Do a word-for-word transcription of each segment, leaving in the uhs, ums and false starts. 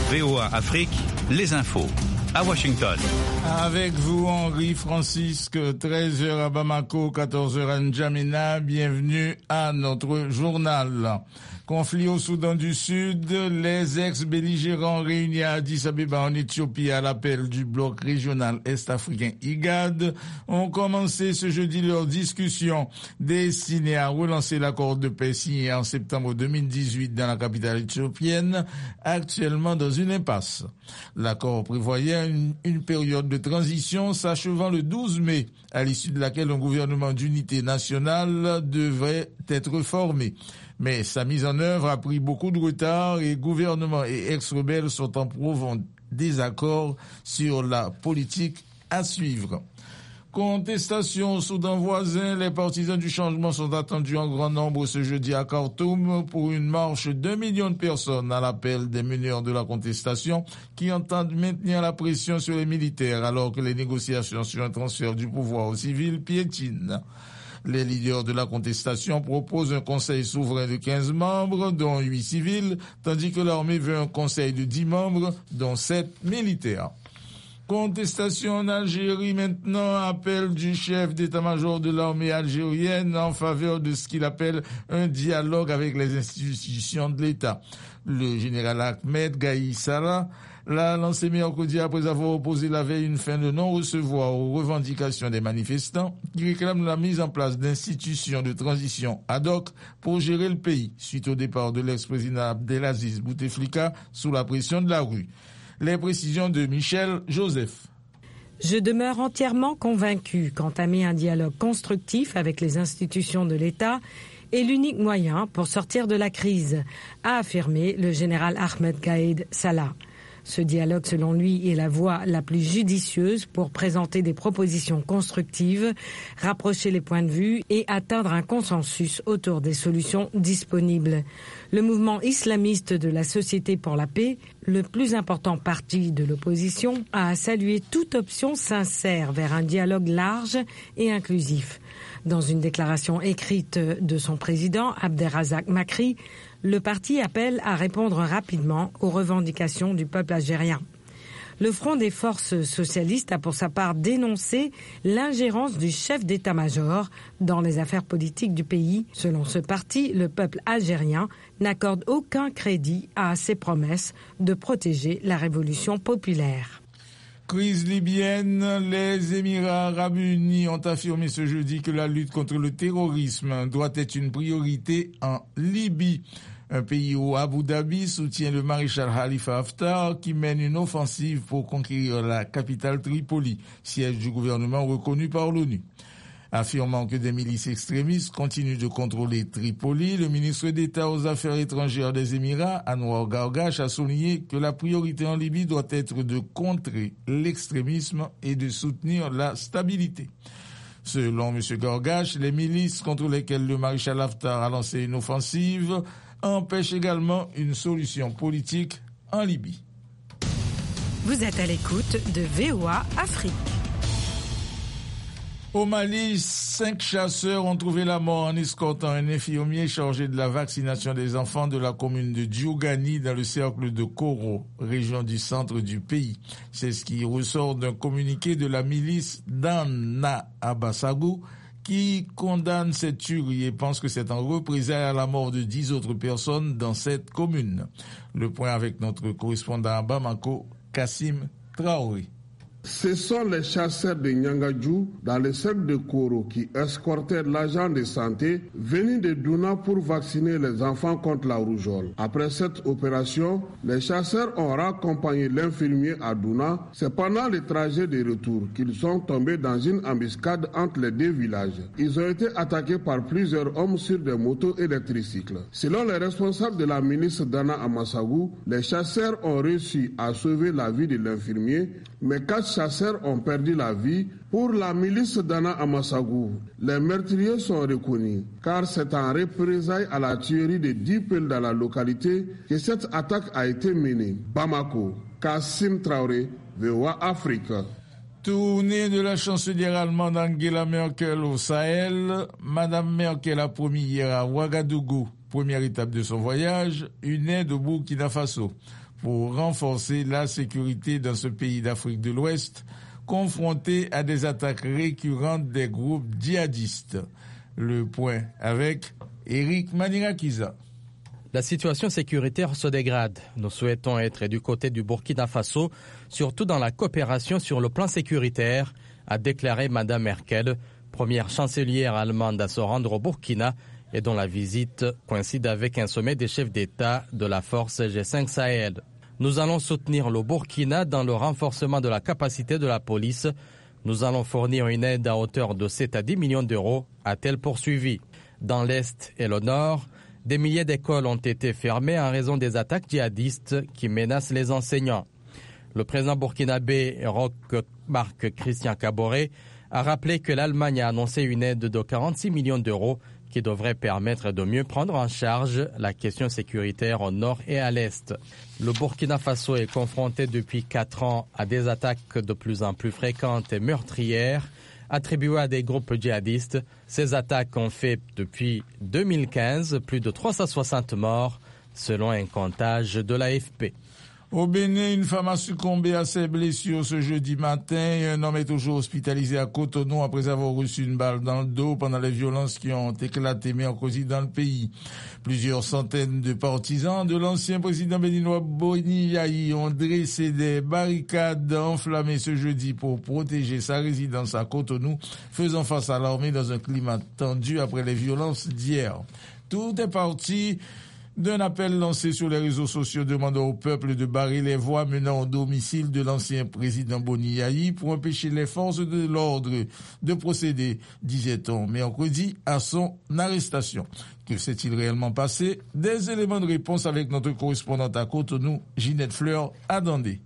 V O A Afrique, les infos. À Washington. Avec vous, Henri Francisque, treize heures à Bamako, quatorze heures à N'Djamena. Bienvenue à notre journal. Conflit au Soudan du Sud, les ex-belligérants réunis à Addis Abeba en Éthiopie à l'appel du bloc régional est-africain I G A D ont commencé ce jeudi leur discussion destinée à relancer l'accord de paix signé en septembre deux mille dix-huit dans la capitale éthiopienne, actuellement dans une impasse. L'accord prévoyait une, une période de transition s'achevant le douze mai, à l'issue de laquelle un gouvernement d'unité nationale devrait être formé. Mais sa mise en œuvre a pris beaucoup de retard et gouvernement et ex-rebelles sont en profond désaccord sur la politique à suivre. Contestation au Soudan voisin, les partisans du changement sont attendus en grand nombre ce jeudi à Khartoum pour une marche d'un million de personnes à l'appel des meneurs de la contestation qui entendent maintenir la pression sur les militaires alors que les négociations sur un transfert du pouvoir aux civils piétinent. Les leaders de la contestation proposent un conseil souverain de quinze membres, dont huit civils, tandis que l'armée veut un conseil de dix membres, dont sept militaires. Contestation en Algérie maintenant, appel du chef d'état-major de l'armée algérienne en faveur de ce qu'il appelle un dialogue avec les institutions de l'État. Le général Ahmed Gaï Salah l'a lancé mercredi après avoir opposé la veille une fin de non-recevoir aux revendications des manifestants qui réclament la mise en place d'institutions de transition ad hoc pour gérer le pays suite au départ de l'ex-président Abdelaziz Bouteflika sous la pression de la rue. Les précisions de Michel Joseph. Je demeure entièrement convaincu qu'entamer un dialogue constructif avec les institutions de l'État est l'unique moyen pour sortir de la crise, a affirmé le général Ahmed Gaïd Salah. Ce dialogue, selon lui, est la voie la plus judicieuse pour présenter des propositions constructives, rapprocher les points de vue et atteindre un consensus autour des solutions disponibles. Le mouvement islamiste de la Société pour la paix, le plus important parti de l'opposition, a salué toute option sincère vers un dialogue large et inclusif. Dans une déclaration écrite de son président, Abderrazak Makri, le parti appelle à répondre rapidement aux revendications du peuple algérien. Le Front des forces socialistes a pour sa part dénoncé l'ingérence du chef d'état-major dans les affaires politiques du pays. Selon ce parti, le peuple algérien n'accorde aucun crédit à ses promesses de protéger la révolution populaire. Crise libyenne, les Émirats arabes unis ont affirmé ce jeudi que la lutte contre le terrorisme doit être une priorité en Libye. Un pays où Abu Dhabi soutient le maréchal Khalifa Haftar qui mène une offensive pour conquérir la capitale Tripoli, siège du gouvernement reconnu par l'ONU. Affirmant que des milices extrémistes continuent de contrôler Tripoli, le ministre d'État aux Affaires étrangères des Émirats, Anwar Gargash, a souligné que la priorité en Libye doit être de contrer l'extrémisme et de soutenir la stabilité. Selon M. Gargash, les milices contre lesquelles le maréchal Haftar a lancé une offensive empêchent également une solution politique en Libye. Vous êtes à l'écoute de V O A Afrique. Au Mali, cinq chasseurs ont trouvé la mort en escortant un infirmier chargé de la vaccination des enfants de la commune de Diougani dans le cercle de Koro, région du centre du pays. C'est ce qui ressort d'un communiqué de la milice d'Anna Abassagou qui condamne cette tuerie et pense que c'est en représailles à la mort de dix autres personnes dans cette commune. Le point avec notre correspondant à Bamako, Kassim Traoré. Ce sont les chasseurs de Nyangadjou dans le cercle de Koro qui escortaient l'agent de santé venu de Douna pour vacciner les enfants contre la rougeole. Après cette opération, les chasseurs ont raccompagné l'infirmier à Douna. C'est pendant le trajet de retour qu'ils sont tombés dans une embuscade entre les deux villages. Ils ont été attaqués par plusieurs hommes sur des motos et des tricycles. Selon les responsables de la milice d'Anna Amassagou, les chasseurs ont réussi à sauver la vie de l'infirmier, mais quatre chasseurs ont perdu la vie. Pour la milice d'Anna Amassagou, les meurtriers sont reconnus, car c'est en représailles à la tuerie de dix peuls dans la localité que cette attaque a été menée. Bamako, Kassim Traoré, V O A Afrique. Tournée de la chancelière allemande Angela Merkel au Sahel, Madame Merkel a promis hier à Ouagadougou, première étape de son voyage, une aide au Burkina Faso. pour renforcer la sécurité dans ce pays d'Afrique de l'Ouest, confronté à des attaques récurrentes des groupes djihadistes. Le point avec Eric Manirakiza. La situation sécuritaire se dégrade. Nous souhaitons être du côté du Burkina Faso, surtout dans la coopération sur le plan sécuritaire, a déclaré Mme Merkel, première chancelière allemande à se rendre au Burkina et dont la visite coïncide avec un sommet des chefs d'État de la force G cinq Sahel. Nous allons soutenir le Burkina dans le renforcement de la capacité de la police. Nous allons fournir une aide à hauteur de sept à dix millions d'euros, a-t-elle poursuivi. Dans l'Est et le Nord, des milliers d'écoles ont été fermées en raison des attaques djihadistes qui menacent les enseignants. Le président burkinabé Roch Marc Christian Kaboré a rappelé que l'Allemagne a annoncé une aide de quarante-six millions d'euros qui devrait permettre de mieux prendre en charge la question sécuritaire au nord et à l'est. Le Burkina Faso est confronté depuis quatre ans à des attaques de plus en plus fréquentes et meurtrières attribuées à des groupes djihadistes. Ces attaques ont fait depuis deux mille quinze plus de trois cent soixante morts selon un comptage de l'A F P. Au Bénin, une femme a succombé à ses blessures ce jeudi matin et un homme est toujours hospitalisé à Cotonou après avoir reçu une balle dans le dos pendant les violences qui ont éclaté mercredi dans le pays. Plusieurs centaines de partisans de l'ancien président béninois Boni Yayi ont dressé des barricades enflammées ce jeudi pour protéger sa résidence à Cotonou, faisant face à l'armée dans un climat tendu après les violences d'hier. Tout est parti d'un appel lancé sur les réseaux sociaux demandant au peuple de barrer les voies menant au domicile de l'ancien président Boni Yayi pour empêcher les forces de l'ordre de procéder, disait-on, mercredi, à son arrestation. Que s'est-il réellement passé? Des éléments de réponse avec notre correspondante à Cotonou, Ginette Fleur, à Dandé.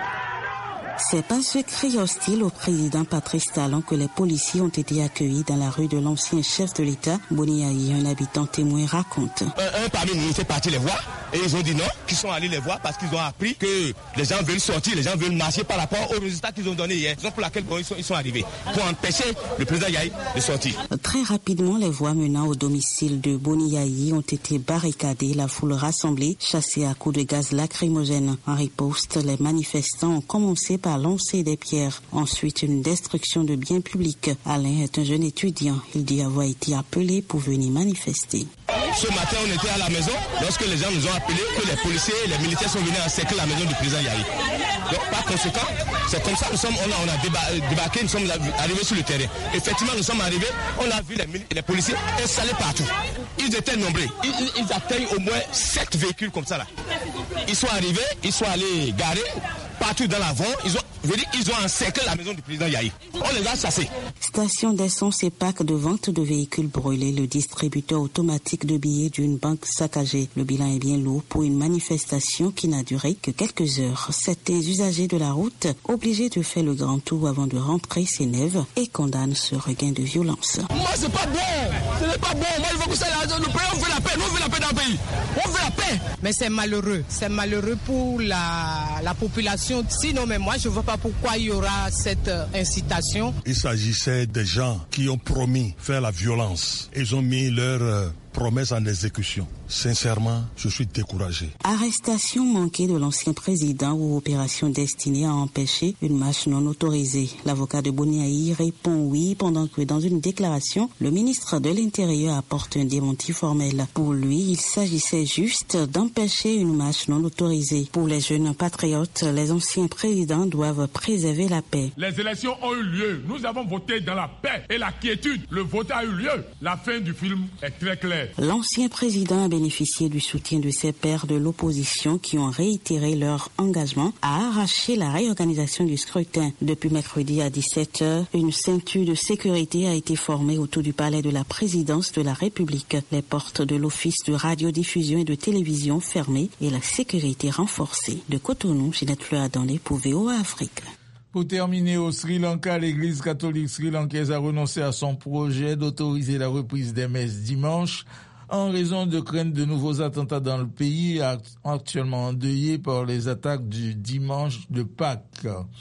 C'est par ce cri hostile au président Patrice Talon que les policiers ont été accueillis dans la rue de l'ancien chef de l'État. Boni Yayi, un habitant témoin, raconte. Un, un parmi nous s'est parti les voir et ils ont dit non, qu'ils sont allés les voir parce qu'ils ont appris que les gens veulent sortir, les gens veulent marcher par rapport aux résultats qu'ils ont donnés hier. C'est pour laquelle bon, ils, sont, ils sont arrivés pour empêcher le président Yayi de sortir. Très rapidement, les voies menant au domicile de Boni Yayi ont été barricadées, la foule rassemblée, chassée à coups de gaz lacrymogène. En riposte, les manifestants ont commencé par lancer des pierres. Ensuite, une destruction de biens publics. Alain est un jeune étudiant. Il dit avoir été appelé pour venir manifester. Ce matin, on était à la maison lorsque les gens nous ont appelé que les policiers et les militaires sont venus encercler la maison du président Yayi. Donc, par conséquent, c'est comme ça que nous sommes, on a, on a déba- débarqué, nous sommes arrivés sur le terrain. Effectivement, nous sommes arrivés, on a vu les, les policiers installés partout. Ils étaient nombreux. Ils, ils, ils atteignent au moins sept véhicules comme ça là. Ils sont arrivés, ils sont allés garer partout dans l'avant. Ils ont, ils ont encerclé la maison du président Yayi. On les a chassés. Station d'essence et pack de vente de véhicules brûlés, le distributeur automatique de billets d'une banque saccagée. Le bilan est bien lourd pour une manifestation qui n'a duré que quelques heures. Certains usagers de la route, obligés de faire le grand tour avant de rentrer, s'énervent et condamnent ce regain de violence. Moi, c'est pas bon. Ce n'est pas bon. Moi, il faut que ça, le pays, on veut la paix. Nous, on veut la paix dans le pays. On veut la paix. Mais c'est malheureux. C'est malheureux pour la, la population. Sinon, mais moi, je ne vois pas pourquoi il y aura cette incitation. Il s'agissait des gens qui ont promis faire la violence. Ils ont mis leur euh, promesse en exécution. Sincèrement, je suis découragé. Arrestation manquée de l'ancien président ou opération destinée à empêcher une marche non autorisée. L'avocat de Boni Yayi répond oui pendant que dans une déclaration, le ministre de l'Intérieur apporte un démenti formel. Pour lui, il s'agissait juste d'empêcher une marche non autorisée. Pour les jeunes patriotes, les anciens présidents doivent préserver la paix. Les élections ont eu lieu. Nous avons voté dans la paix et la quiétude. Le vote a eu lieu. La fin du film est très claire. L'ancien président a bénéficié du soutien de ses pairs de l'opposition qui ont réitéré leur engagement à arracher la réorganisation du scrutin. Depuis mercredi à dix-sept heures, une ceinture de sécurité a été formée autour du palais de la présidence de la République. Les portes de l'office de radiodiffusion et de télévision fermées et la sécurité renforcée. De Cotonou, Ginette Fleur dans les pour V O A Afrique. Pour terminer, au Sri Lanka, l'église catholique sri-lankaise a renoncé à son projet d'autoriser la reprise des messes dimanche en raison de crainte de nouveaux attentats dans le pays, actuellement endeuillé par les attaques du dimanche de Pâques.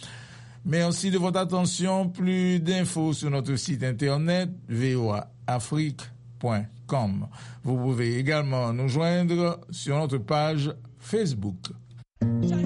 Merci de votre attention. Plus d'infos sur notre site internet v o a afrique point com. Vous pouvez également nous joindre sur notre page Facebook. China.